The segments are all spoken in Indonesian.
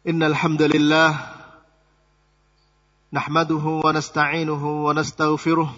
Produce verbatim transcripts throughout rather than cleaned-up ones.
Innal hamdalillah nahmaduhu wa nasta'inuhu wa nastaghfiruh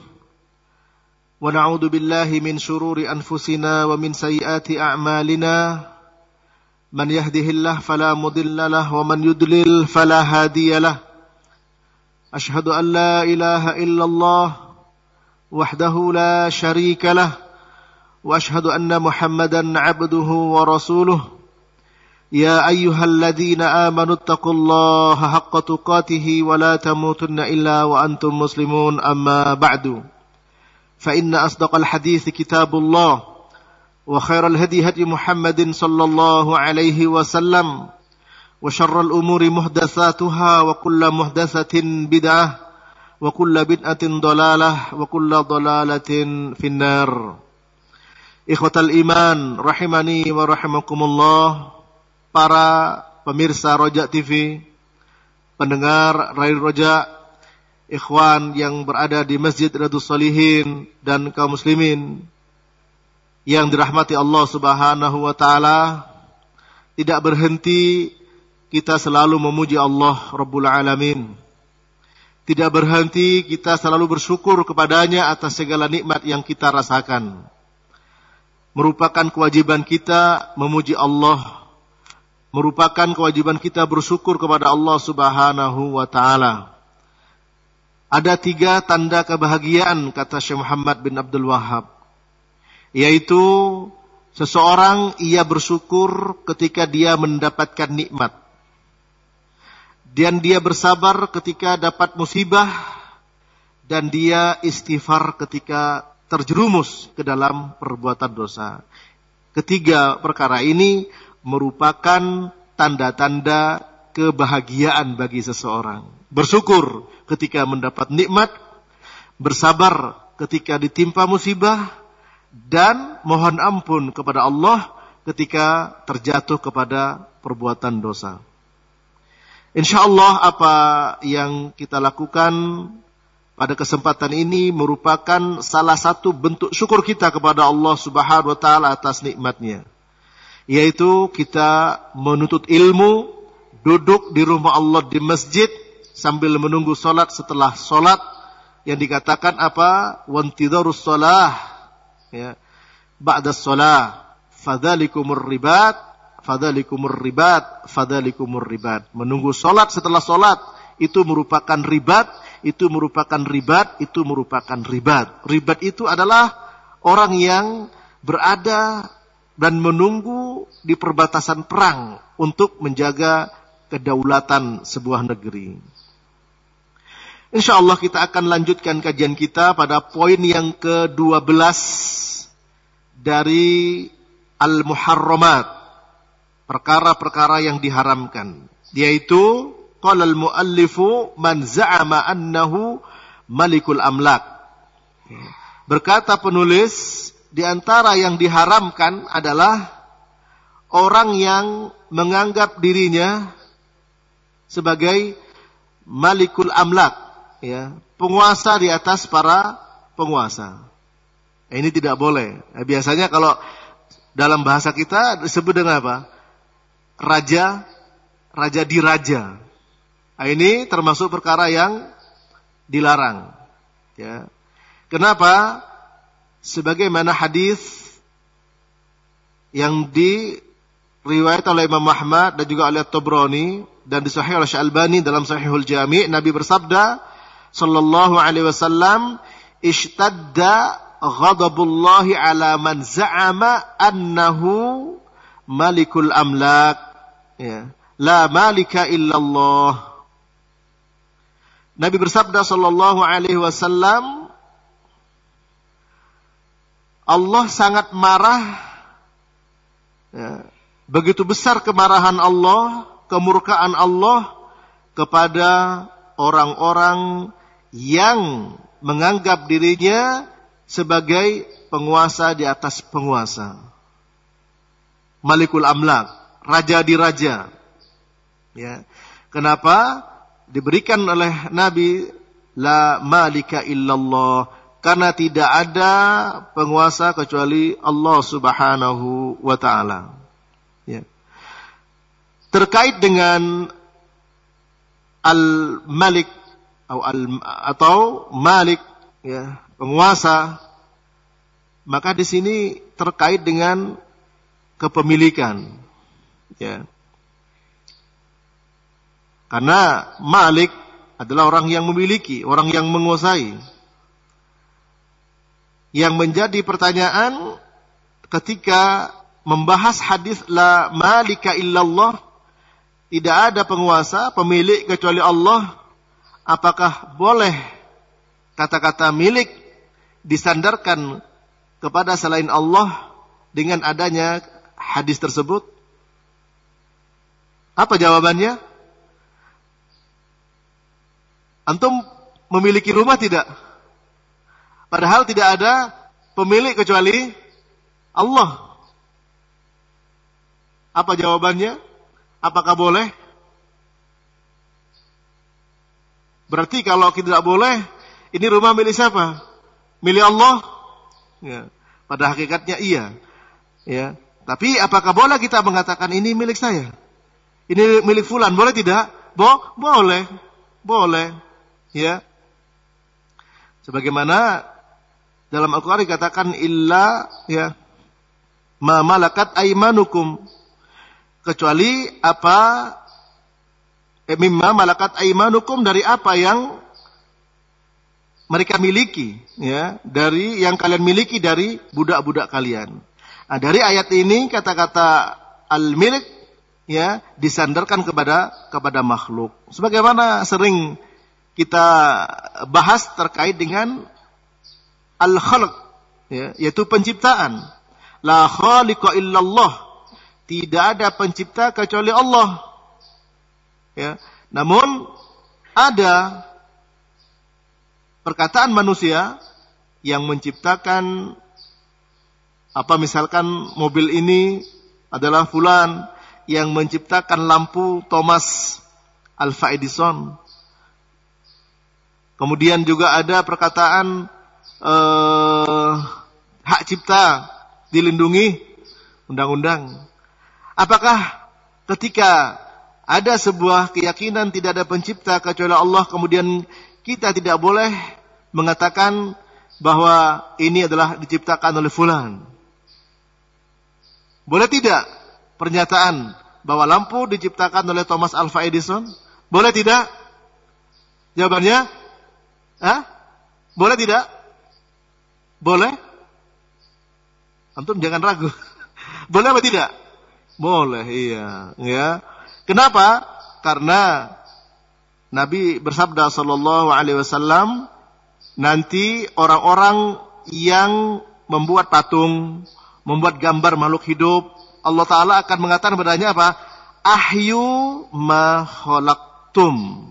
wa na'udzu billahi min shururi anfusina wa min sayyiati a'malina man yahdihillahu fala mudilla lahu wa man yudlil fala hadiya lahu ashhadu an la ilaha illallah wahdahu la syarika lahu wa ashhadu anna Muhammadan 'abduhu wa rasuluhu يا أيها الذين آمنوا اتقوا الله حق تقاته ولا تموتن إلا وأنتم مسلمون أما بعد فإن أصدق الحديث كتاب الله وخير الهدي هدي محمد صلى الله عليه وسلم وشر الأمور محدثاتها وكل محدثة بدعة وكل بدعة ضلالة وكل ضلالة في النار إخوة الإيمان رحمني ورحمكم الله. Para pemirsa Roja T V, pendengar Radio Roja, ikhwan yang berada di Masjid Riyadhus Shalihin dan kaum muslimin yang dirahmati Allah Subhanahu wa taala, tidak berhenti kita selalu memuji Allah Rabbul Alamin. Tidak berhenti kita selalu bersyukur kepadanya atas segala nikmat yang kita rasakan. Merupakan kewajiban kita memuji Allah, merupakan kewajiban kita bersyukur kepada Allah Subhanahu wa taala. Ada tiga tanda kebahagiaan, kata Syekh Muhammad bin Abdul Wahhab, yaitu seseorang ia bersyukur ketika dia mendapatkan nikmat, dan dia bersabar ketika dapat musibah, dan dia istighfar ketika terjerumus ke dalam perbuatan dosa. Ketiga perkara ini merupakan tanda-tanda kebahagiaan bagi seseorang. Bersyukur ketika mendapat nikmat, bersabar ketika ditimpa musibah, dan mohon ampun kepada Allah ketika terjatuh kepada perbuatan dosa. InsyaAllah apa yang kita lakukan pada kesempatan ini merupakan salah satu bentuk syukur kita kepada Allah Subhanahu wa taala atas nikmatnya, yaitu kita menuntut ilmu, duduk di rumah Allah di masjid sambil menunggu solat setelah solat, yang dikatakan apa? Wantidharus solah, ya, ba'da solah, fadzalikumur ribat, fadzalikumur ribat, fadzalikumur ribat. Menunggu solat setelah solat itu merupakan ribat, itu merupakan ribat, itu merupakan ribat. Ribat itu adalah orang yang berada dan menunggu di perbatasan perang untuk menjaga kedaulatan sebuah negeri. InsyaAllah kita akan lanjutkan kajian kita pada poin yang kedua belas dari Al-Muharramat, perkara-perkara yang diharamkan, yaitu qala al-muallifu man za'ama annahu malikul amlak. Berkata penulis, di antara yang diharamkan adalah orang yang menganggap dirinya sebagai malikul amlak, ya, penguasa di atas para penguasa. Ini tidak boleh. Biasanya kalau dalam bahasa kita disebut dengan apa? Raja, raja diraja. Nah, ini termasuk perkara yang dilarang. Ya. Kenapa? Sebagaimana hadis yang diriwayatkan oleh Imam Ahmad dan juga oleh Tabrani dan disahihkan oleh Syekh Albani dalam Sahihul Jami', Nabi bersabda sallallahu alaihi wasallam, "Ishtadda ghadabullahi ala man za'ama annahu malikul amlak." Ya, la malika illallah. Nabi bersabda sallallahu alaihi wasallam, Allah sangat marah, ya, begitu besar kemarahan Allah, kemurkaan Allah kepada orang-orang yang menganggap dirinya sebagai penguasa di atas penguasa. Malikul amlak, raja di raja. Ya. Kenapa? Diberikan oleh Nabi la malika illallah, karena tidak ada penguasa kecuali Allah Subhanahu wa taala. Ya. Terkait dengan al-malik atau al atau malik, ya, penguasa, maka di sini terkait dengan kepemilikan, ya. Karena malik adalah orang yang memiliki, orang yang menguasai. Yang menjadi pertanyaan ketika membahas hadis la malika illallah, tidak ada penguasa, pemilik kecuali Allah, apakah boleh kata-kata milik disandarkan kepada selain Allah dengan adanya hadis tersebut? Apa jawabannya? Antum memiliki rumah tidak? Padahal tidak ada pemilik kecuali Allah. Apa jawabannya? Apakah boleh? Berarti kalau tidak boleh, ini rumah milik siapa? Milik Allah? Ya. Pada hakikatnya iya. Ya. Tapi apakah boleh kita mengatakan ini milik saya? Ini milik fulan, boleh tidak? Bo? Boleh. Boleh. Ya. Sebagaimana dalam Al-Qur'an dikatakan illa, ya, ma malakat aimanukum, kecuali apa eh, mimma malakat aimanukum, dari apa yang mereka miliki, ya, dari yang kalian miliki dari budak-budak kalian. Nah, dari ayat ini kata-kata al-milik, ya, disandarkan kepada kepada makhluk. Sebagaimana sering kita bahas terkait dengan al-khalq, ya, yaitu penciptaan. La khaliqa illallah, tidak ada pencipta kecuali Allah. Ya, namun ada perkataan manusia yang menciptakan, apa, misalkan mobil ini adalah fulan yang menciptakan lampu, Thomas Alva Edison. Kemudian juga ada perkataan eh, hak cipta dilindungi undang-undang. Apakah ketika ada sebuah keyakinan tidak ada pencipta kecuali Allah, kemudian kita tidak boleh mengatakan bahwa ini adalah diciptakan oleh fulan? Boleh tidak pernyataan bahwa lampu diciptakan oleh Thomas Alva Edison? Boleh tidak? Jawabannya? Hah? Boleh tidak? Boleh? Antum jangan ragu. Boleh apa tidak? Boleh, iya. Ya. Kenapa? Karena Nabi bersabda sallallahu alaihi wasallam, nanti orang-orang yang membuat patung, membuat gambar makhluk hidup, Allah Ta'ala akan mengatakan padanya apa? Ahyu ma khalaqtum.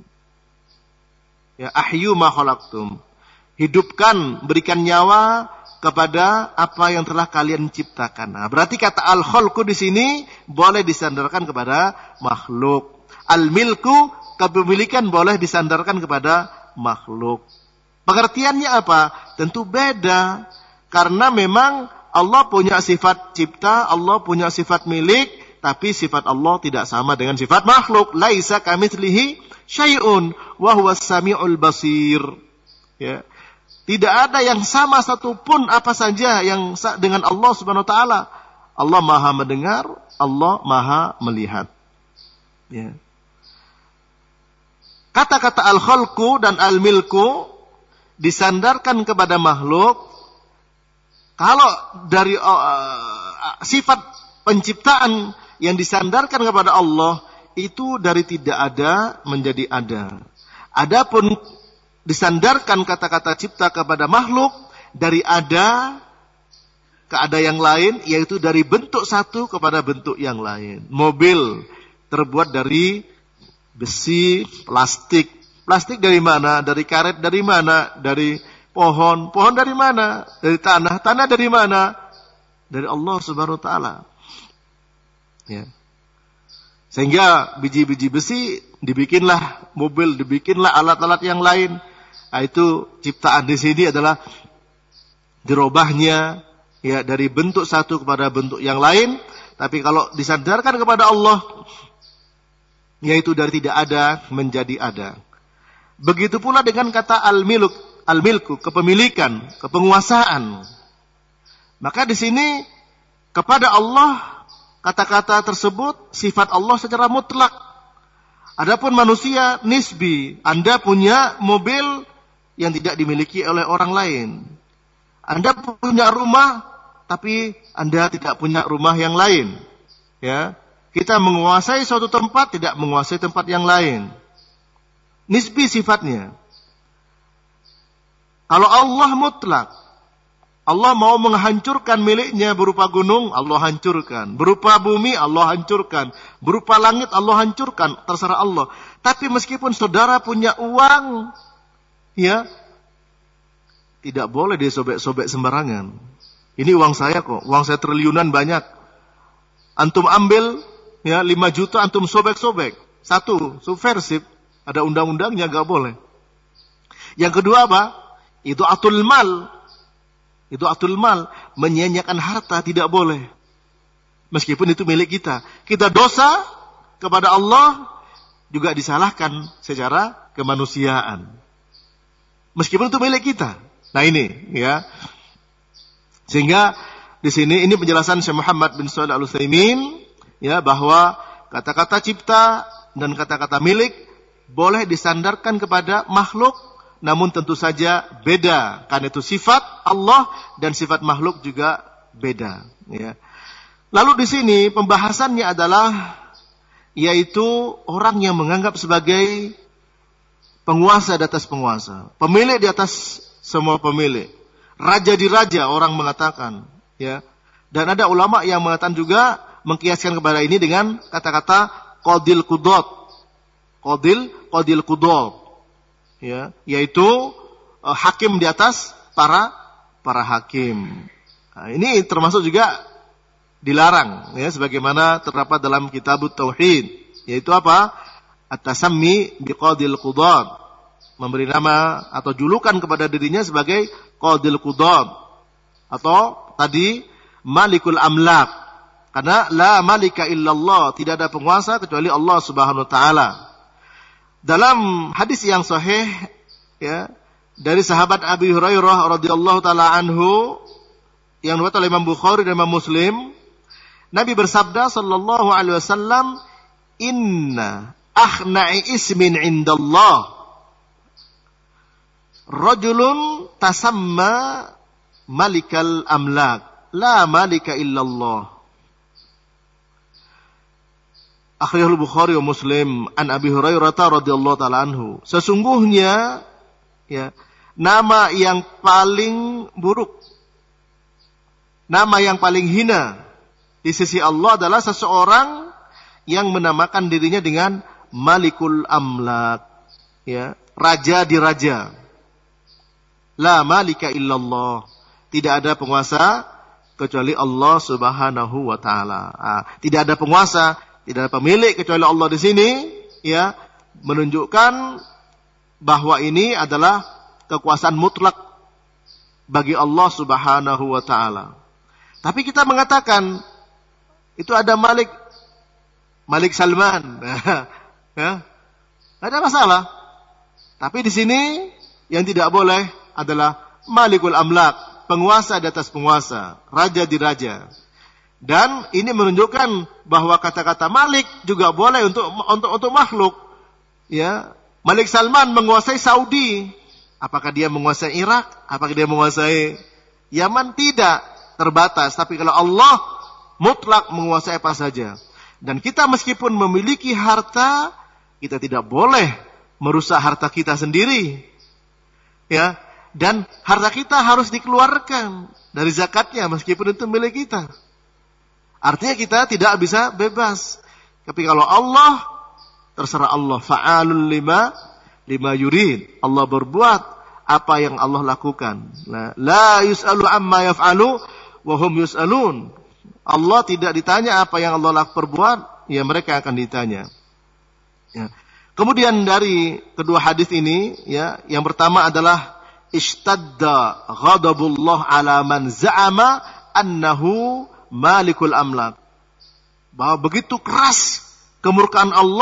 Ya, ahyu ma khalaqtum. Hidupkan, berikan nyawa kepada apa yang telah kalian ciptakan. Nah, berarti kata al-khalqu di sini boleh disandarkan kepada makhluk. Al-milku, kepemilikan, boleh disandarkan kepada makhluk. Pengertiannya apa? Tentu beda. Karena memang Allah punya sifat cipta, Allah punya sifat milik, tapi sifat Allah tidak sama dengan sifat makhluk. Laisa kamitslihi syai'un wa huwas samiul basir. Ya. Tidak ada yang sama satupun apa saja yang dengan Allah Subhanahu wa taala. Allah Maha mendengar, Allah Maha melihat. Ya. Kata-kata al-khalqu dan al-milku disandarkan kepada makhluk. Kalau dari uh, sifat penciptaan yang disandarkan kepada Allah, itu dari tidak ada menjadi ada. Adapun disandarkan kata-kata cipta kepada makhluk, dari ada ke ada yang lain, yaitu dari bentuk satu kepada bentuk yang lain. Mobil terbuat dari besi, plastik. Plastik dari mana? Dari karet dari mana? Dari pohon. Pohon dari mana? Dari tanah. Tanah dari mana? Dari Allah Subhanahu wa taala. Ya. Sehingga biji-biji besi dibikinlah mobil, dibikinlah alat-alat yang lain. Nah, itu ciptaan di sini adalah dirubahnya, ya, dari bentuk satu kepada bentuk yang lain. Tapi kalau disandarkan kepada Allah, yaitu dari tidak ada menjadi ada. Begitu pula dengan kata al-milk, al-milku, kepemilikan, kepenguasaan. Maka di sini kepada Allah kata-kata tersebut sifat Allah secara mutlak. Adapun manusia nisbi, Anda punya mobil yang tidak dimiliki oleh orang lain. Anda punya rumah, tapi Anda tidak punya rumah yang lain. Ya, kita menguasai suatu tempat, tidak menguasai tempat yang lain. Nisbi sifatnya. Kalau Allah mutlak, Allah mau menghancurkan miliknya berupa gunung, Allah hancurkan. Berupa bumi, Allah hancurkan. Berupa langit, Allah hancurkan. Terserah Allah. Tapi meskipun saudara punya uang, ya, tidak boleh disobek-sobek sembarangan. Ini uang saya kok, uang saya triliunan banyak. Antum ambil, ya, lima juta, antum sobek-sobek. Satu, subversif. Ada undang-undangnya, gak boleh. Yang kedua apa? Itu atul mal. Itu atul mal, menyia-nyiakan harta tidak boleh. Meskipun itu milik kita. Kita dosa kepada Allah juga disalahkan secara kemanusiaan. Meskipun itu milik kita. Nah ini, ya. Sehingga di sini ini penjelasan Syekh Muhammad bin Shalih Al-Utsaimin, ya, bahwa kata-kata cipta dan kata-kata milik boleh disandarkan kepada makhluk. Namun tentu saja beda, karena itu sifat Allah dan sifat makhluk juga beda. Ya. Lalu di sini pembahasannya adalah yaitu orang yang menganggap sebagai penguasa di atas penguasa, pemilik di atas semua pemilik, raja di raja orang mengatakan. Ya. Dan ada ulama yang mengatakan juga mengkiaskan kepada ini dengan kata-kata qadil qudot, qadil qadil qudot. Ya, yaitu uh, hakim di atas para para hakim. Nah, ini termasuk juga dilarang, ya, sebagaimana terdapat dalam Kitabut Tauhid, yaitu apa? At-tasammi biqadil qudat, memberi nama atau julukan kepada dirinya sebagai qadil qudat, atau tadi malikul amlak, karena la malika illallah, tidak ada penguasa kecuali Allah Subhanahu wa taala. Dalam hadis yang sahih, ya, dari sahabat Abi Hurairah radhiyallahu taala anhu yang diriwayatkan oleh Imam Bukhari dan Imam Muslim, Nabi bersabda sallallahu alaihi wasallam, "Inna akhna'i ismin 'indallah rajulun tasamma malikal amlak, la malika illallah." Akhrajahul Bukhari wa Muslim an Abi Hurairah radhiyallahu taala anhu. Sesungguhnya, ya, nama yang paling buruk, nama yang paling hina di sisi Allah adalah seseorang yang menamakan dirinya dengan Malikul Amlak, ya, raja di raja. La malika illallah, tidak ada penguasa kecuali Allah Subhanahu wa taala. Ah, tidak ada penguasa, tidak ada pemilik kecuali Allah di sini, ya, menunjukkan bahwa ini adalah kekuasaan mutlak bagi Allah Subhanahu wa taala. Tapi kita mengatakan itu ada Malik Malik Salman. Ya. Ada masalah. Tapi di sini yang tidak boleh adalah Malikul Amlak, penguasa di atas penguasa, raja di raja. Dan ini menunjukkan bahwa kata-kata Malik juga boleh untuk untuk untuk makhluk. Ya, Malik Salman menguasai Saudi. Apakah dia menguasai Irak? Apakah dia menguasai Yaman? Tidak, terbatas. Tapi kalau Allah mutlak menguasai apa saja. Dan kita meskipun memiliki harta, kita tidak boleh merusak harta kita sendiri. Ya, dan harta kita harus dikeluarkan dari zakatnya meskipun itu milik kita. Artinya kita tidak bisa bebas. Tapi kalau Allah, terserah Allah. Fa'alul lima lima yurid. Allah berbuat apa yang Allah lakukan. La, la yus'alu amma yaf'alu wa hum yus'alun. Allah tidak ditanya apa yang Allah perbuat, ya mereka akan ditanya. Ya. Kemudian dari kedua hadis ini, ya, yang pertama adalah ishtadda ghadabullah ala man za'ama annahu Malikul Amlak. Bahwa begitu keras kemurkaan Allah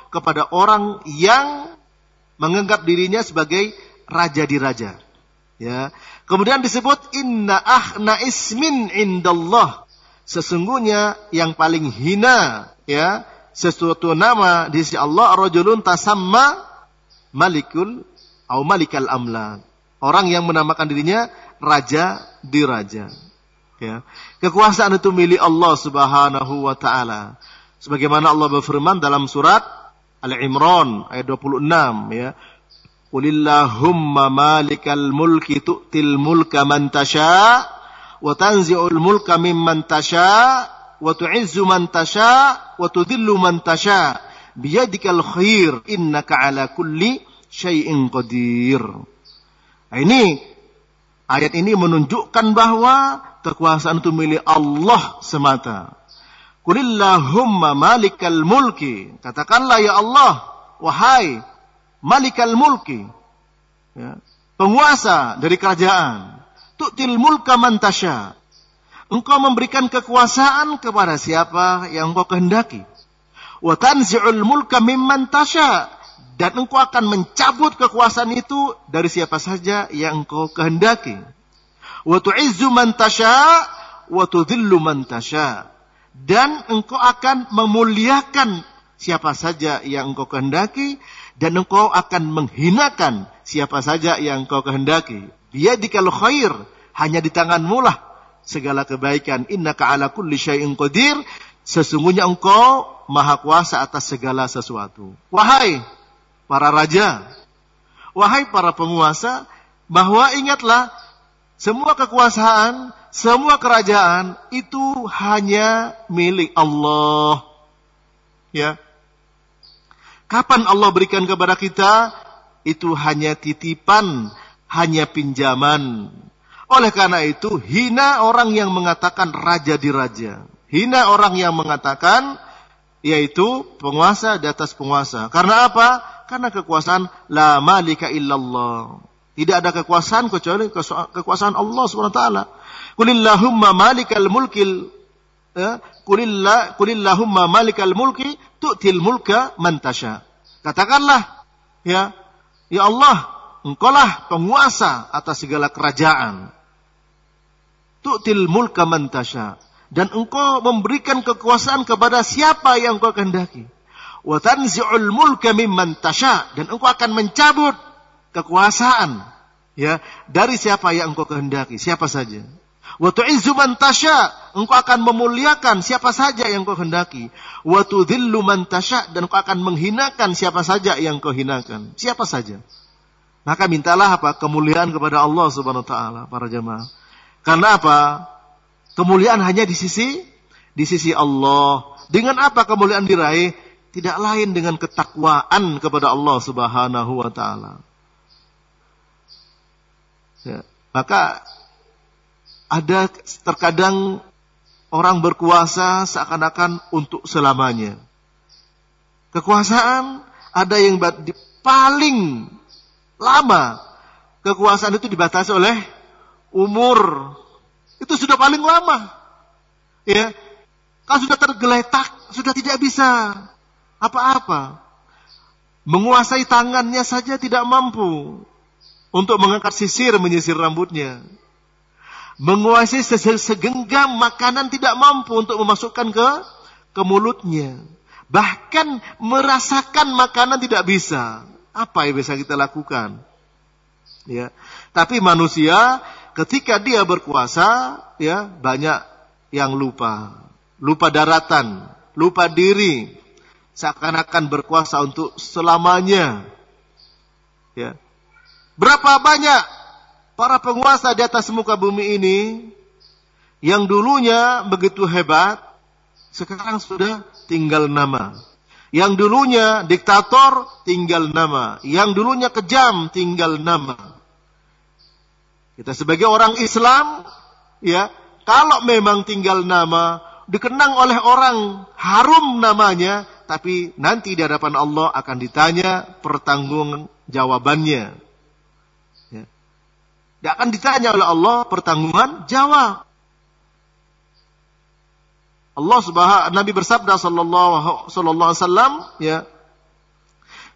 kepada orang yang menganggap dirinya sebagai raja di raja. Ya. Kemudian disebut inna akhna ismin indallah. Sesungguhnya yang paling hina, ya, sesuatu nama di sisi Allah, rajulun tasamma malikul atau malikal amlak. Orang yang menamakan dirinya raja di raja. Ya. Kekuasaan itu milik Allah Subhanahu wa taala. Sebagaimana Allah berfirman dalam surat Al-Imran ayat dua puluh enam, ya. Qulillahumma malikal mulki tu'til mulka man tasha wa tanzi'ul mulka mimman tasha wa tu'izzu man tasha wa tudhillu man tasha biyadikal khair innaka ala kulli syai'in qadir. Nah, ini ayat ini menunjukkan bahwa kekuasaan itu milik Allah semata. Qulillahumma malikal mulki, katakanlah ya Allah, wahai malikal mulki, ya, penguasa dari kerajaan, tu'til mulka man tasha, engkau memberikan kekuasaan kepada siapa yang engkau kehendaki, wa tanzi'ul mulka mimman tasha, dan engkau akan mencabut kekuasaan itu dari siapa saja yang engkau kehendaki, wa tu'izzu man tasha wa tudhillu man tasha, dan engkau akan memuliakan siapa saja yang engkau kehendaki, dan engkau akan menghinakan siapa saja yang engkau kehendaki. Biyadikal khair, hanya di tanganmu lah segala kebaikan. Innaka ala kulli syai'in qadir, sesungguhnya engkau maha kuasa atas segala sesuatu. Wahai para raja, wahai para penguasa, bahwa ingatlah semua kekuasaan, semua kerajaan itu hanya milik Allah. Ya. Kapan Allah berikan kepada kita? Itu hanya titipan, hanya pinjaman. Oleh karena itu, hina orang yang mengatakan raja di raja. Hina orang yang mengatakan, yaitu penguasa di atas penguasa. Karena apa? Karena kekuasaan la malika illallah. Tidak ada kekuasaan kecuali kekuasaan Allah subhanahu wa taala. Qulillahumma malikal mulkil, ya, Qulillah, Qulillahumma malikal mulki tu'til mulka man tasha. Katakanlah, ya, ya Allah, engkaulah penguasa atas segala kerajaan. Tu'til mulka man tasha, dan engkau memberikan kekuasaan kepada siapa yang engkau kehendaki. Wa tanzi'ul mulka mimman tasha, dan engkau akan mencabut kekuasaan, ya, dari siapa yang engkau kehendaki, siapa saja. Wa tu'izzu man tasha, engkau akan memuliakan siapa saja yang engkau kehendaki. Wa tudhillu man tasha, dan engkau akan menghinakan siapa saja yang engkau hinakan, siapa saja. Maka mintalah apa? Kemuliaan kepada Allah Subhanahu wa taala, para jemaah. Karena apa? Kemuliaan hanya di sisi di sisi Allah. Dengan apa kemuliaan diraih? Tidak lain dengan ketakwaan kepada Allah Subhanahu wa taala. Ya, maka ada terkadang orang berkuasa seakan-akan untuk selamanya. Kekuasaan ada yang paling lama. Kekuasaan itu dibatasi oleh umur. Itu sudah paling lama. Ya. Kalau sudah tergeletak, sudah tidak bisa apa-apa. Menguasai tangannya saja tidak mampu untuk mengangkat sisir, menyisir rambutnya. Menguasai segenggam makanan tidak mampu untuk memasukkan ke ke mulutnya. Bahkan merasakan makanan tidak bisa. Apa yang bisa kita lakukan? Ya. Tapi manusia ketika dia berkuasa, ya, banyak yang lupa. Lupa daratan, lupa diri. Seakan-akan berkuasa untuk selamanya. Ya. Berapa banyak para penguasa di atas muka bumi ini yang dulunya begitu hebat, sekarang sudah tinggal nama. Yang dulunya diktator, tinggal nama. Yang dulunya kejam, tinggal nama. Kita sebagai orang Islam, ya, kalau memang tinggal nama, dikenang oleh orang, harum namanya, tapi nanti di hadapan Allah akan ditanya pertanggungjawabannya. Dia akan ditanya oleh Allah pertanggungan jawab. Allah Subhanahu Nabi bersabda sallallahu sallallahu alaihi wasallam, ya,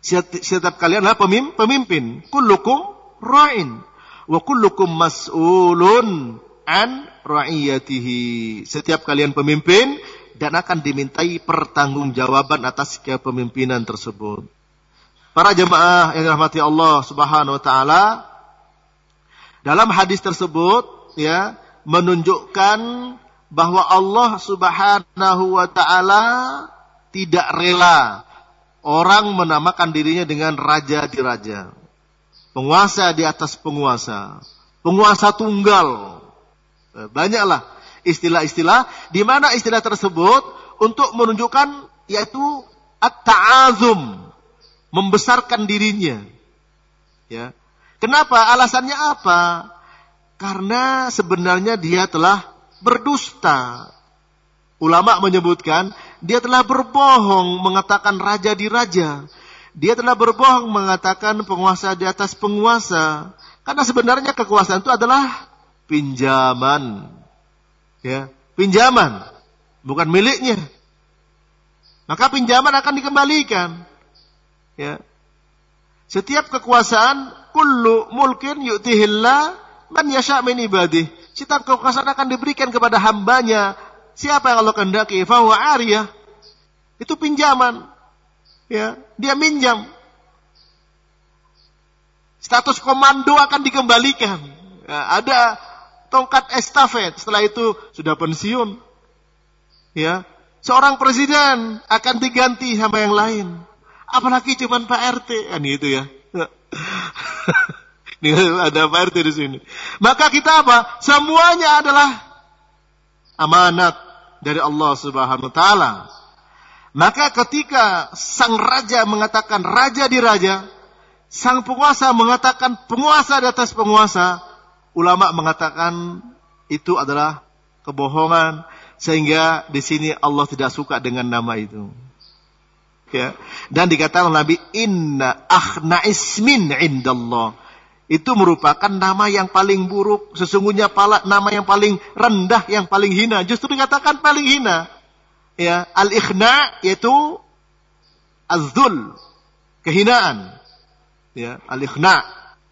Setiap kalian adalah pemimpin. Kullukum ra'in wa kullukum mas'ulun an ra'iyatihi. Setiap kalian pemimpin dan akan dimintai pertanggungjawaban atas kepemimpinan tersebut. Para jemaah yang dirahmati Allah Subhanahu wa taala, dalam hadis tersebut ya menunjukkan bahwa Allah Subhanahu wa taala tidak rela orang menamakan dirinya dengan raja di raja, penguasa di atas penguasa, penguasa tunggal. Banyaklah istilah-istilah di mana istilah tersebut untuk menunjukkan yaitu at-ta'azum, membesarkan dirinya. Ya. Kenapa? Alasannya apa? Karena sebenarnya dia telah berdusta. Ulama menyebutkan dia telah berbohong mengatakan raja di raja. Dia telah berbohong mengatakan penguasa di atas penguasa. Karena sebenarnya kekuasaan itu adalah pinjaman. Ya, pinjaman, bukan miliknya. Maka pinjaman akan dikembalikan. Ya. Setiap kekuasaan, kullu mulkin yu'tihillah man yasha' min ibadih. Setiap kekuasaan akan diberikan kepada hambanya. Siapa yang Allah kehendaki, fa huwa ariyah. Itu pinjaman. Ya, dia minjam. Status komando akan dikembalikan. Ya, ada tongkat estafet, setelah itu sudah pensiun. Ya, seorang presiden akan diganti sama yang lain. Apalagi cuman Pak R T, kan gitu ya. Ini ada Pak R T di sini. Maka kita apa? Semuanya adalah amanat dari Allah Subhanahu wa taala. Maka ketika sang raja mengatakan raja di raja, sang penguasa mengatakan penguasa di atas penguasa, ulama mengatakan itu adalah kebohongan, sehingga di sini Allah tidak suka dengan nama itu. Ya. Dan dikatakan Nabi, inna akhna ismin indallah. Itu merupakan nama yang paling buruk. Sesungguhnya pala, nama yang paling rendah, yang paling hina. Justru dikatakan paling hina. Ya, al-ikhna yaitu az-zul, kehinaan. Ya, al-ikhna.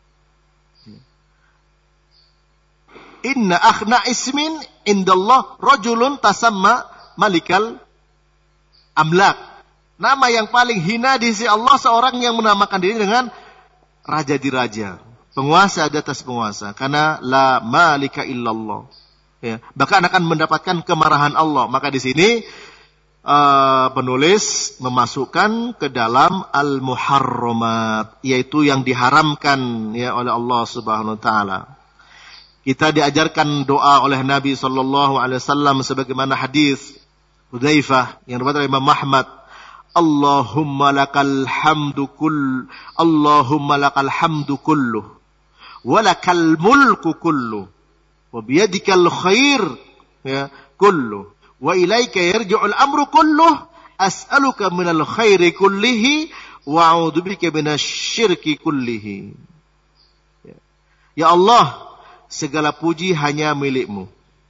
Inna akhna ismin indallah rajulun tasamma malikal amlak. Nama yang paling hina di sisi Allah seorang yang menamakan diri dengan raja di raja, penguasa di atas penguasa, karena la malika illallah. Ya, bahkan akan mendapatkan kemarahan Allah. Maka di sini uh, penulis memasukkan ke dalam al-muharramat, yaitu yang diharamkan ya oleh Allah Subhanahu wa taala. Kita diajarkan doa oleh Nabi sallallahu alaihi wasallam sebagaimana hadis Hudzaifah yang diriwayatkan oleh Imam Ahmad. Allahumma lakal hamdu kull Allahumma lakal hamdu kulluh wa lakal mulku kulluh wa biyadikal khair ya kulluh wa ilaika yarji'ul amru kulluh as'aluka minal khairi kullihi wa a'udzu bika minasyirki kullihi. Ya. Ya Allah, segala puji hanya milikmu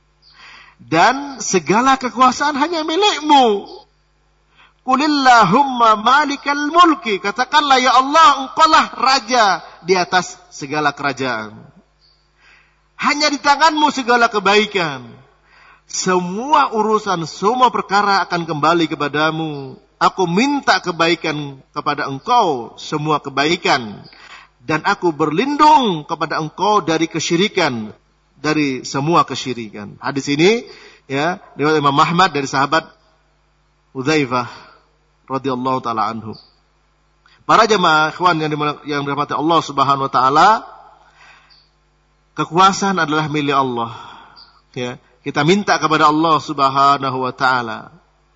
dan segala kekuasaan hanya milikmu. Qulillahumma malikal mulki, katakanlah ya Allah, engkaulah raja di atas segala kerajaan. Hanya di tanganmu segala kebaikan. Semua urusan, semua perkara akan kembali kepadamu. Aku minta kebaikan kepada engkau, semua kebaikan. Dan aku berlindung kepada engkau dari kesyirikan, dari semua kesyirikan. Hadis ini ya riwayat Imam Ahmad dari sahabat Hudzaifah radhiyallahu taala anhu. Para jemaah ikhwan yang yang dirahmati Allah Subhanahu wa taala, kekuasaan adalah milik Allah. Ya, kita minta kepada Allah Subhanahu wa taala.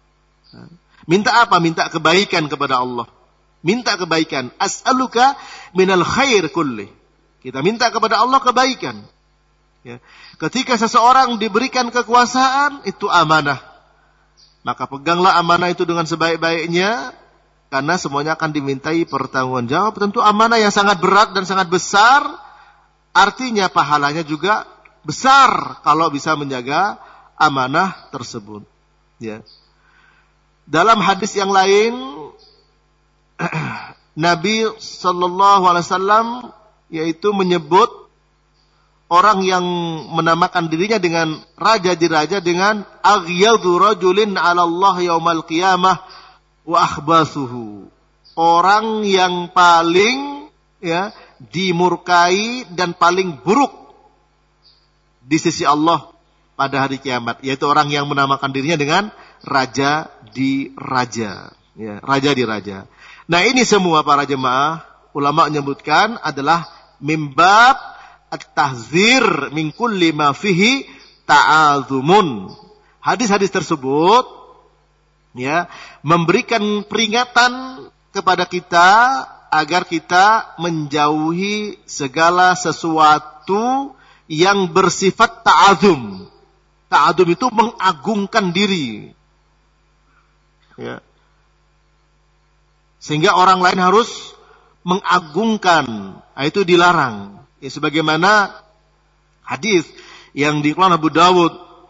Minta apa? Minta kebaikan kepada Allah. Minta kebaikan. As'aluka minal khair kulli. Kita minta kepada Allah kebaikan. Ya. Ketika seseorang diberikan kekuasaan, itu amanah. Maka peganglah amanah itu dengan sebaik-baiknya, karena semuanya akan dimintai pertanggungjawab. Tentu amanah yang sangat berat dan sangat besar, artinya pahalanya juga besar kalau bisa menjaga amanah tersebut. Ya. Dalam hadis yang lain Nabi sallallahu alaihi wasallam yaitu menyebut orang yang menamakan dirinya dengan raja di raja dengan aghyadhu rajulin 'ala Allah yaumal qiyamah wa akhbasuhu. Orang yang paling ya dimurkai dan paling buruk di sisi Allah pada hari kiamat, yaitu orang yang menamakan dirinya dengan raja di raja, ya, raja di raja. Nah, ini semua para jemaah ulama menyebutkan adalah mimbab at-tahzir min kulli ma fihi ta'azumun. Hadis-hadis tersebut ya memberikan peringatan kepada kita agar kita menjauhi segala sesuatu yang bersifat ta'azum. Ta'azum itu mengagungkan diri. Ya. Sehingga orang lain harus mengagungkan. Nah, itu dilarang. Ya, sebagaimana hadis yang dikeluarkan Abu Dawud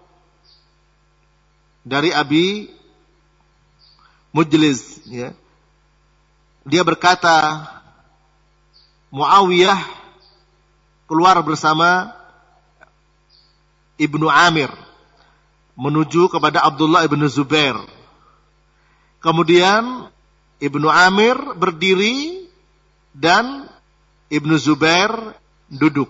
dari Abi Mujlis. Ya. Dia berkata, Muawiyah keluar bersama Ibnu Amir menuju kepada Abdullah ibnu Zubair. Kemudian Ibnu Amir berdiri dan Ibnu Zubair duduk.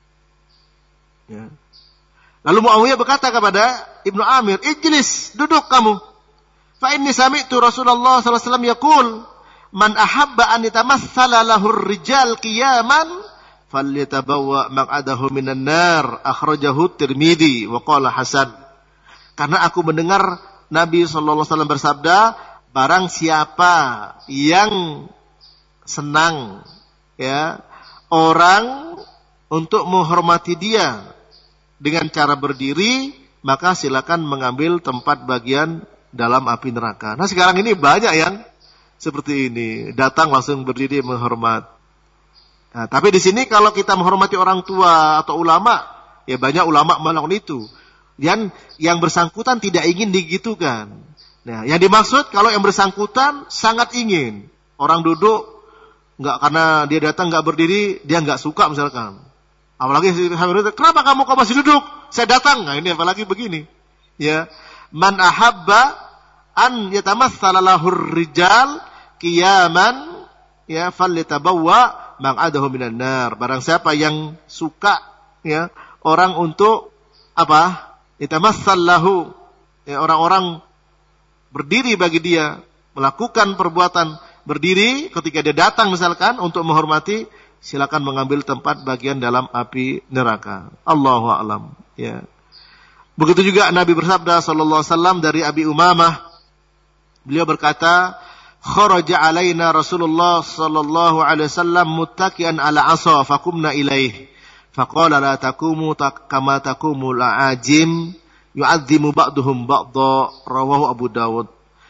Ya. Lalu Muawiyah berkata kepada Ibnu Amir, "Ijlis, duduk kamu. Fa inni sami'tu Rasulullah sallallahu alaihi wasallam yaqul, man ahabba an yatamassala lahu ar-rijal qiyaman falyatabawwa maq'adahu minan nar." Akhrajahu Tirmidzi wa qala hasan. Karena aku mendengar Nabi sallallahu alaihi wasallam bersabda, barang siapa yang senang ya orang untuk menghormati dia dengan cara berdiri, maka silakan mengambil tempat bagian dalam api neraka. Nah, sekarang ini banyak yang seperti ini, datang langsung berdiri menghormat. Nah, tapi di sini kalau kita menghormati orang tua atau ulama, ya banyak ulama melakukan itu. Dan yang bersangkutan tidak ingin digitukan. Nah, yang dimaksud kalau yang bersangkutan sangat ingin orang duduk, nggak karena dia datang nggak berdiri, dia nggak suka misalkan. Apalagi kenapa kamu kok masih duduk? Saya datang. Nah, ini apalagi begini. Ya, man ahabba an yatamassala lahur rijal qiyaman ya falyatabawwa maq'adahu minan nar. Barang siapa yang suka ya orang untuk apa? Yatamassal lahu ya orang-orang berdiri bagi dia, melakukan perbuatan berdiri ketika dia datang misalkan untuk menghormati, silakan mengambil tempat bagian dalam api neraka. Allahu a'lam. Ya. Begitu juga Nabi bersabda sallallahu alaihi wasallam dari Abi Umamah, beliau berkata, kharaja alaina Rasulullah sallallahu alaihi wasallam muttaqian ala asa faqumna ilaih faqala la taqumu kama taqumul a'ajim yu'azzimu ba'duhum ba'dha. Rawahu Abu Dawud.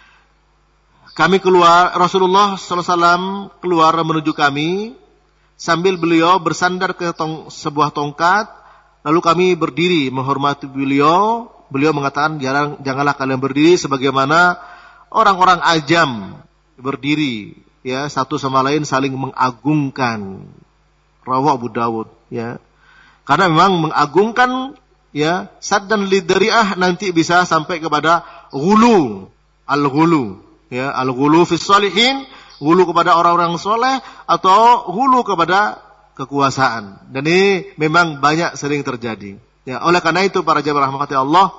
Kami keluar, Rasulullah sallallahu alaihi wasallam keluar menuju kami sambil beliau bersandar ke tong, sebuah tongkat, lalu kami berdiri menghormati beliau. Beliau mengatakan, jangan, janganlah kalian berdiri sebagaimana orang-orang ajam berdiri, ya, satu sama lain saling mengagungkan. Rawahu Abu Dawud, ya. Karena memang mengagungkan, ya, saddan lidari'ah nanti bisa sampai kepada ghulu, al-ghulu, ya, al-ghulu fis salihin, ghulu kepada orang-orang soleh atau ghulu kepada kekuasaan. Dan ini memang banyak sering terjadi. Ya, oleh karena itu para jamaah rahmati Allah,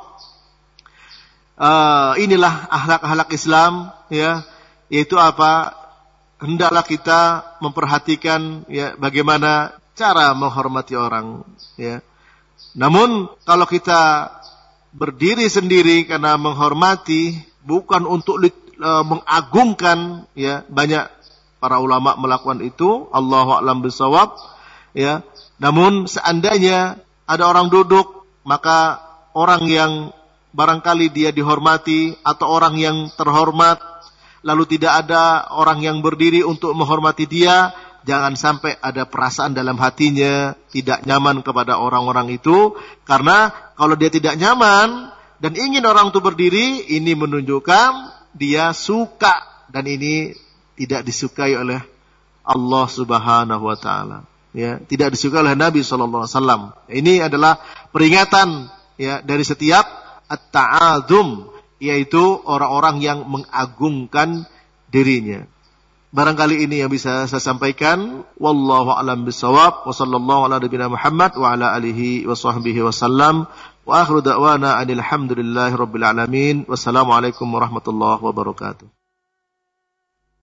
uh, inilah akhlak-akhlak Islam, ya, yaitu apa? Hendaklah kita memperhatikan ya bagaimana cara menghormati orang, ya. Namun kalau kita berdiri sendiri karena menghormati, bukan untuk uh, mengagungkan, ya, banyak para ulama melakukan itu, Allahu a'lam bishawab, ya. Namun seandainya ada orang duduk, maka orang yang barangkali dia dihormati atau orang yang terhormat, lalu tidak ada orang yang berdiri untuk menghormati dia, jangan sampai ada perasaan dalam hatinya tidak nyaman kepada orang-orang itu. Karena kalau dia tidak nyaman dan ingin orang itu berdiri, ini menunjukkan dia suka, dan ini tidak disukai oleh Allah Subhanahu wa taala. Ya, tidak disukai oleh Nabi sallallahu alaihi wasallam. Ini adalah peringatan ya dari setiap at-ta'adzum, yaitu orang-orang yang mengagungkan dirinya. Barangkali ini yang bisa saya sampaikan. Wallahu a'lam bishawab. Wa sallallahu ala nabiyina Muhammad wa ala alihi wa sahbihi wasallam. Wa akhiru da'wana anil hamdulillahi rabbil alamin. Wassalamualaikum warahmatullahi wabarakatuh.